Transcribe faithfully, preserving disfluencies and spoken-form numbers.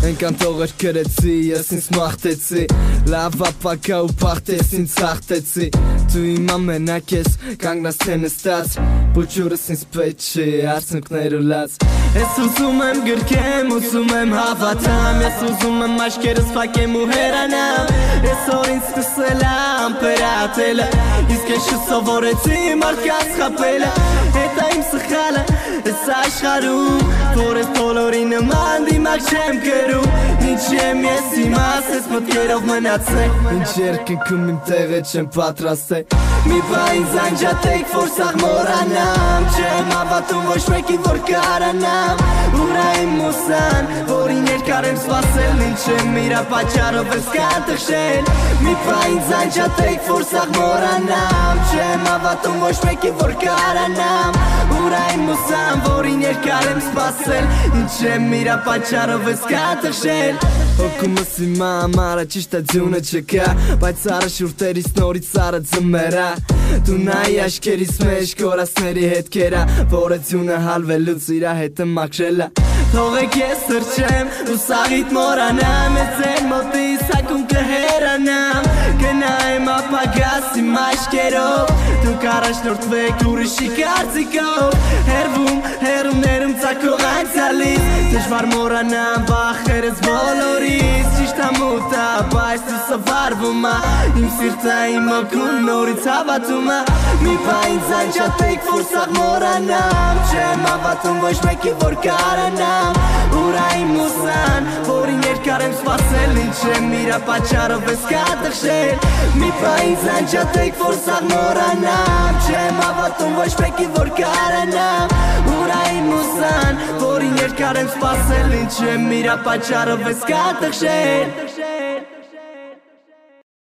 Մենք անտողեր կրեցի, ես ինձ մաղթեցի Լավ ապակա ու պաղթես ինձ հաղթեցի Դու իմ ամենակ ես, կանգնած թե նստած Բուջուրս ինձ պետք չի, արցունքներ ու լաց Ես ուզում եմ գրկեմ, ուզում եմ հավատամ Ես ուզում եմ աչքերս փակեմ ու հեռանամ Ես որ ինձ սկսել եմ պերատելը Իսկ ես չսովորեցի մարդկանց խաբելը Հետա իմ սխալը, ես աշխարհում Որ ես բոլորի նման դիմակ չեմ կրում Ինչ եմ ես իմաց, ես մտքերով մնացել Ինչ երկնքում իմ տեղը չեմ պատրաստել Մի բա ինձ անջատեք, որ սաղ մորանամ Չեմ հավատում ոչ մեկին, որ կարանամ Ուրա իմ մուսան, որին երկար եմ սպասել Ինչ եմ իրա պատճառով ես կատխշել Մի բա ինձ անջատեք, որ սաղ մորանամ Չեմ հավատում ոչ մեկին, որ կարանամ Ուրա իմ մուսան, որին երկար եմ սպասել Ինչ եմ իրա պատճառով ես կատխշել Հոգումս իմ ամարը ճիշտ է ձյունը չկա Բայց արը շուրտերից նորից արը ձմերա Դու նայի աշկերիս մեջ կորասների հետքերա Որը ձյունը հալվելուց իրա հետը մաքրելա Թողեք ես սրճեմ ու սաղիտ մորանամ Ես են մոտիս հակում կհերանամ Գնայեմ ապագաս իմ աշկերով Դուք առաջնորդվեք ուրիշի կարծիքով Հերվում, հերումներում ծակող անցյալից Դժվար մորանամ վախերս բոլորից Ճիշտ ամուտ է, բայց դու սվարվում է Իմ սիրտը իմ օգուն նորից հավատում է Մի բա ինձ անջատեք, որ սաղ մորանամ Չեմ հավատում ոչ մեկի, որ կարանամ Ուրա իմ ուսան, որին երկար եմ սպասել Ինչ եմ իրա պատճառով ես կատխշել Մի բա ինձ անջատեք, որ սաղ մորանամ Չեմ հավատում ոչ մեկի, որ կարանամ Ուրա իմ ուսան, որին երկար եմ սպասել Ինչ եմ իրա պատճառով ես կատխշել